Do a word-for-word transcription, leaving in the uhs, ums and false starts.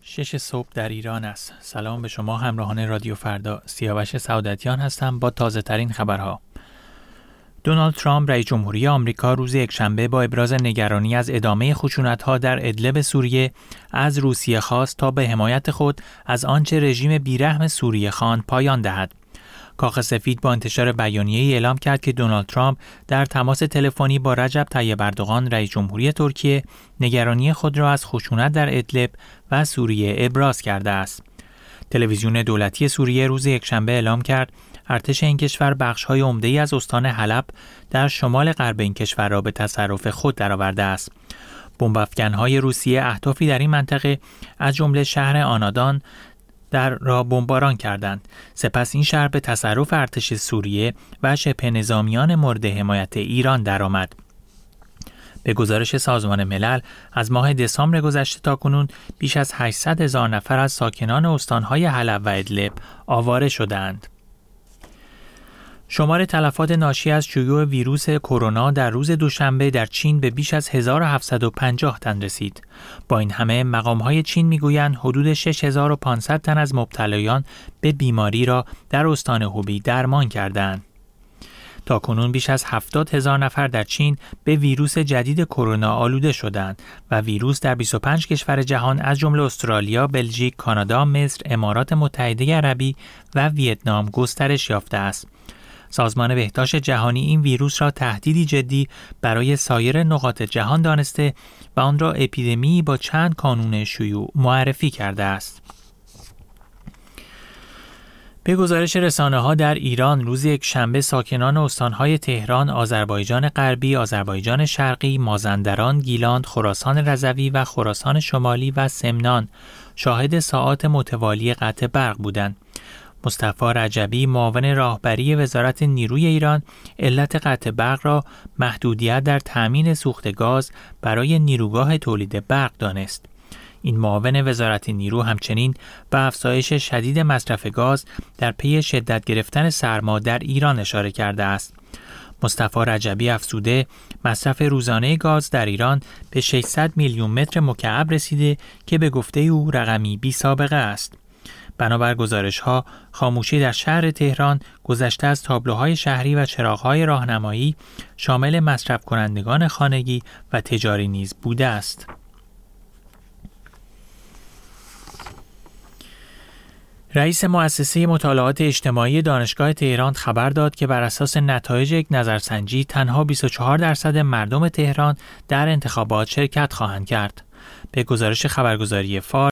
شش صبح در ایران است. سلام به شما همراهان رادیو فردا. سیاوش سعادتیان هستم با تازه ترین خبرها. دونالد ترامپ رئیس جمهوری آمریکا روز یکشنبه با ابراز نگرانی از ادامه خشونت‌ها در ادلب سوریه از روسیه خواست تا به حمایت خود از آنچه رژیم بیرحم سوریه خواند پایان دهد. کاخ سفید با انتشار بیانیه‌ای اعلام کرد که دونالد ترامپ در تماس تلفنی با رجب طیب اردوغان رئیس جمهوری ترکیه نگرانی خود را از خشونت در ادلب و سوریه ابراز کرده است. تلویزیون دولتی سوریه روز یکشنبه اعلام کرد ارتش این کشور بخش‌های عمده‌ای از استان حلب در شمال غرب این کشور را به تصرف خود درآورده است. بمب‌افکن‌های روسیه اهدافی در این منطقه از جمله شهر آنادان در را بمباران کردند. سپس این شهر به تصرف ارتش سوریه و شبه نظامیان مورد حمایت ایران درآمد. به گزارش سازمان ملل از ماه دسامبر گذشته تاکنون بیش از هشتصد هزار نفر از ساکنان استانهای حلب و ادلب آواره شدند. شمار تلفات ناشی از شیوع ویروس کرونا در روز دوشنبه در چین به بیش از هزار و هفتصد و پنجاه تن رسید. با این همه مقام‌های چین می‌گویند حدود شش هزار و پانصد تن از مبتلایان به بیماری را در استان هوبی درمان کردند. تاکنون بیش از هفتاد هزار نفر در چین به ویروس جدید کرونا آلوده شدند و ویروس در بیست و پنج کشور جهان از جمله استرالیا، بلژیک، کانادا، مصر، امارات متحده عربی و ویتنام گسترش یافته است. سازمان بهداشت جهانی این ویروس را تهدیدی جدی برای سایر نقاط جهان دانسته و آن را اپیدمی با چند کانون شیوع معرفی کرده است. به گزارش رسانه‌ها در ایران روز یکشنبه ساکنان استان‌های تهران، آذربایجان غربی، آذربایجان شرقی، مازندران، گیلان، خراسان رضوی و خراسان شمالی و سمنان شاهد ساعات متوالی قطع برق بودند. مصطفی رجبی معاون راهبری وزارت نیروی ایران علت قطع برق را محدودیت در تامین سوخت گاز برای نیروگاه تولید برق دانست. این معاون وزارت نیرو همچنین به افزایش شدید مصرف گاز در پی شدت گرفتن سرما در ایران اشاره کرده است. مصطفی رجبی افزوده مصرف روزانه گاز در ایران به ششصد میلیون متر مکعب رسیده که به گفته او رقمی بی سابقه است. بنابر گزارش‌ها، خاموشی در شهر تهران گذشته از تابلوهای شهری و چراغ‌های راهنمایی شامل مصرف کنندگان خانگی و تجاری نیز بوده است. رئیس مؤسسه مطالعات اجتماعی دانشگاه تهران خبر داد که بر اساس نتایج یک نظرسنجی تنها بیست و چهار درصد مردم تهران در انتخابات شرکت خواهند کرد. به گزارش خبرگزاری فارس